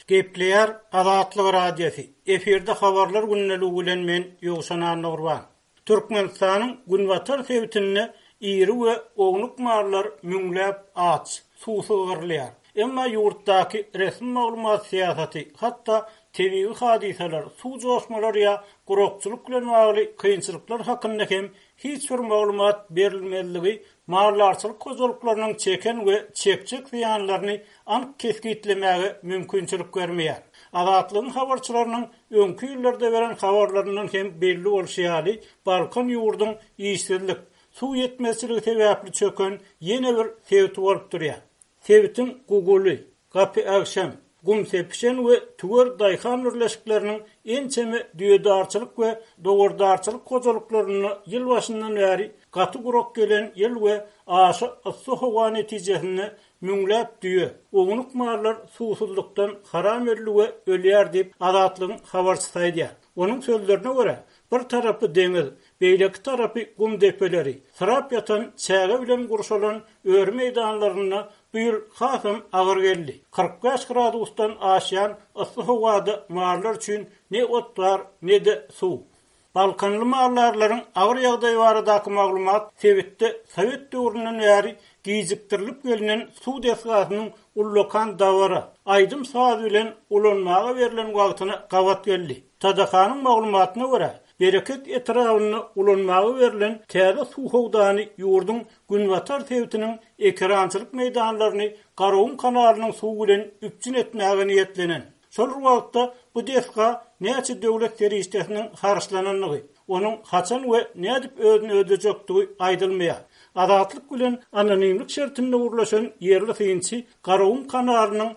Gepleýär Azatlyk radiosi. Eferde habarlar günnäli bilen men Ýogşan Nurwan. Türkmenistanyň günwatar sebitini iri we oňluk marlar müňläp aç, suwsugyrlýar. Emma ýurtdaky resmi maglumat siýasaty, hatda tebii hadiseler, suw joşmalar ýa gurukçylyk bilen bagly kynçylyklar hakynda hem hiç bir maglumat berilmezligi marlarçylyk kozuluklarynyň çeken we çekjek ziýanlaryny anyk keskitlemäge mümkinçilik bermeýär. Azatlygyň habarçylarynyň öňkü ýylllarda beren habarlaryndan hem belli bolşýaly Balkan ýurduň işsizlik, suw ýetmezçiligi sebäpli çöken ýene bir sebit bolup durýar. Sebitin guguly, gapy akşam, gum sepişen we tüwer daýhan birleşikleriniň ençemi düýedarçylyk we dogurdarçylyk kozuluklaryny ýyl başyndan bäri gaty guruk gelen ýyl we aşy ysy howa netijesini müňläp düýe. Oňluk marlar suwsuzlukdan haram edildi we ölýär diýip Azatlygyň habarçysy aýdýar. Onuň sözlerine görä, bir tarapy deňiz, beýleki tarapy gum depeleri, sırap yatan çäge bilen gurşalan öýre meýdanlaryna bu ýyl hasam agyr geldi. 45 gradusdan aşýan ysy howada marlar üçin ne ot bar, ne de suw. Balkanly marlarlaryň agyr ýagdaý baradaky maglumat sebitde Sowet döwründen bäri gijikdirilip gelinen suw desgasynyň ullokan dawara, aýdym saat bilen ulanmaga berilen wagtyna gawat geldi. Tadakanyň maglumatyna görä, bereket etrawyny ulanmaga berilen täze suw howdany ýurdun günwatar sebitiniň ekrançylyk meýdanlaryny Garawum kanalynyň suw bilen üpçün etmäge niýetlenen. Şol wagtda bu desga näçe döwlet serişdesiniň harçlananyny, onuň haçan we nädip özüni ödejekdigi aýdylmaýar. Azatlyk bilen anonimlik şertinde urlaşan yerli synçy Garawum kanalynyň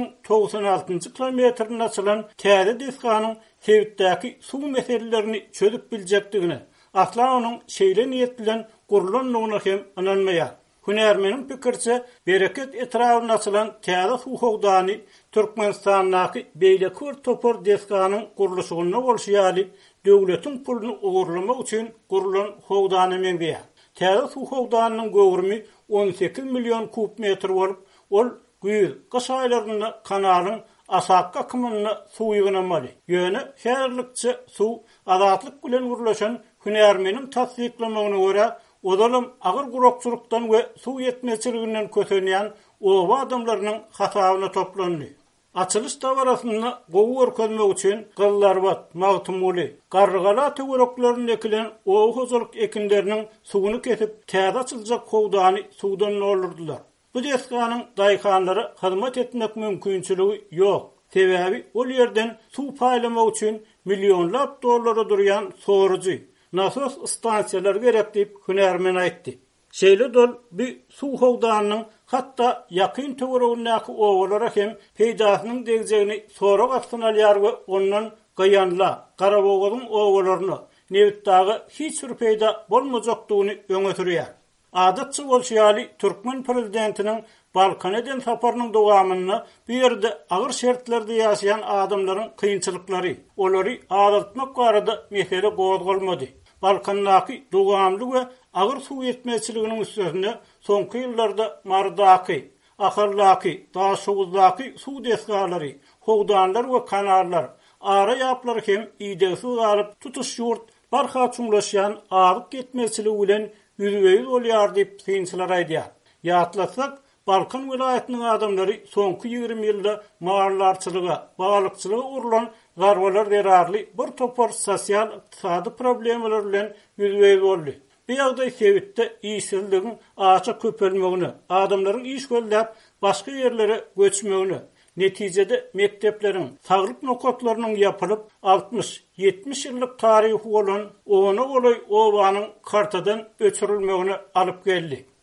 1096-njy kilometrine açylan täze desganyň sebitdäki suw meselelerini çözüp biljekdigini, asla onuň şeýle niýet bilen gurulanmagyna hem inanmaýar. Hünärmeniň pikirçe, bereket etrawyna açylan täze suw howdany Türkmenistandaky beýleki bir topar desganyň gurulşygyna bolşýaly döwletiň puluny ogurlamak üçin gurulan howdany meňdeýär. Täze suw howdanynyň gowurmy 18 milyon kub metr bolup, ol güýz kış aýlarynda kanalyň asak akymyny suw ýygnamaly. Ýöne şäherlikçe suw azatlyk bilen gurulşan hünärmeniň tasdiklamagyna görä, odalam agyr gurukçylykdan we suw ýetmezçiliginden kösenýän oba adamlarynyň hasabyna toplandy. Açılış dawarasyny gowy örkezmek üçin Gyllarbat, Magtumuly, Garrygala töwereklaryny ekilen owa hozurlyk ekinleriniň suwuny kesip täze açyljak howdany suwdan olurdylar. Bu desganyň daýhanlary hyzmat etmek mümkinçiligi ýok. Sebäbi ol ýerden suw paýlamak üçin millionlap dollara durýan sorugy, nasos stansiýalar gerek diýip hünärmen aýtdy. Şeýle dol bir suw howdanynyň hatda ýakyn töweregindäki owalara hem peýdasynyň degjegini sorak astyna alýar we ondan gaýanla Garabogadyň owalaryny nebitdagy hiç bir peýda bolmajakdygyny öňe sürýär. Adatçy bolşýaly Türkmen prezidentiniň Balkan eden saparynyň dowamyny bu ýerde agyr şertlerde ýaşaýan adamlaryň kynçylyklary, olary adatmak barada mesele gozgalmady. Balkandaky dowamly we agyr suw ýetmezçiliginiň üstüne soňky ýyllarda mardaky, ahyrlaky, daşuwuzdaky suw desgalary, howdanlar we kanallar, ara ýaplar hem ýdegsiz galyp tutuş ýurt barha çuňlaşýan agyk ýetmezçiligi bilen ýüzbeýiz bolýar diýip synçylar aýdýar. Ýatlasak, Balkan vilayatynyň adamlary soňky 20 ýylda marlarçylyga, balykçylyga urulan garwalar derarly bir topar sosial ykdysady problemler bilen ýüzbeýiz boldy. Bu ýagdaý sebitde işsizligiň açyk köpelmegini, adamlaryň iş göldäp başga ýerlere göçmegini, netijede mektepleriň, saglyk nokatlarynyň ýapylyp 60-70 ýyllyk taryhy bolan ona bolay obanyň kartadan öçürilmegine alyp geldi.